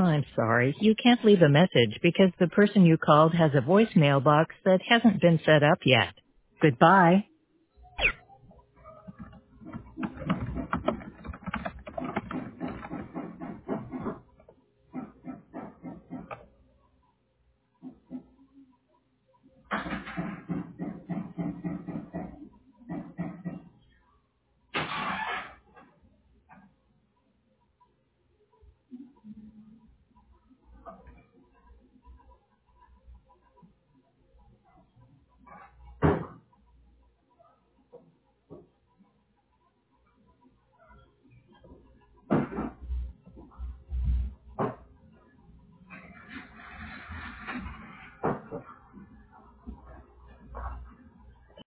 I'm sorry. You can't leave a message because the person you called has a voicemail box that hasn't been set up yet. Goodbye.